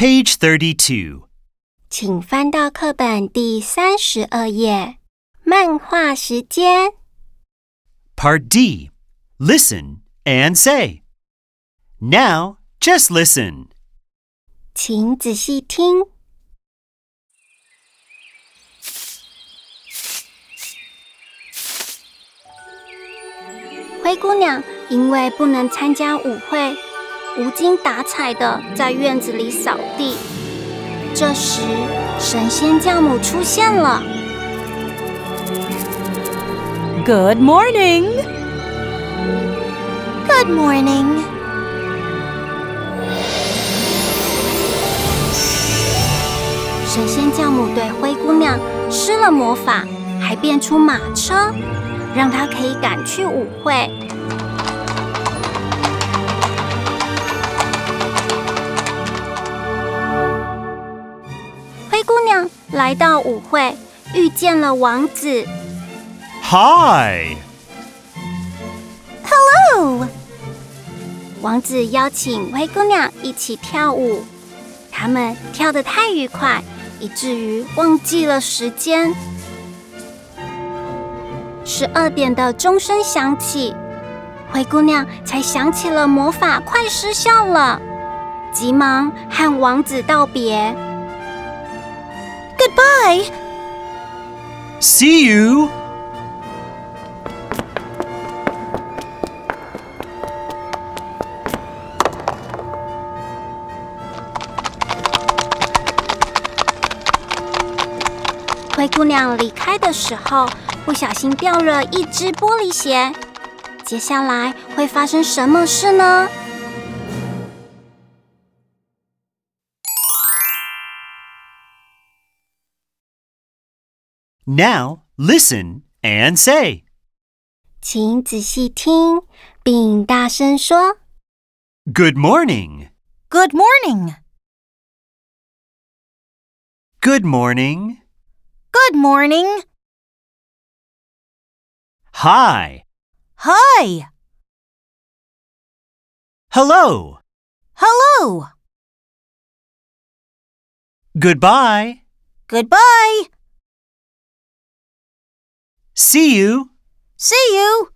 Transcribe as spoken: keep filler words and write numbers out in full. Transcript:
Page thirty-two. 请翻到课本第三十二页，漫画时间。 Part D. Listen and say. Now, just listen. 请仔细听。灰姑娘因为不能参加舞会，无精打采的在院子里扫地。这时，神仙教母出现了。 Good morning. Good morning. 神仙教母对灰姑娘施了魔法，还变出马车，让她可以赶去舞会。灰姑娘来到舞会，遇见了王子。 Hi! Hello! 王子邀请灰姑娘一起跳舞，他们跳得太愉快，以至于忘记了时间。十二点的钟声响起，灰姑娘才想起了魔法快失效了，急忙和王子道别。Goodbye! See you! 灰姑娘离开的时候，不小心掉了一只玻璃鞋。接下来会发生什么事呢？ Now, listen and say. 请仔细听，并大声说 Good morning. Good morning. Good morning. Good morning. Hi. Hi. Hello. Hello. Goodbye. Goodbye. See you. See you.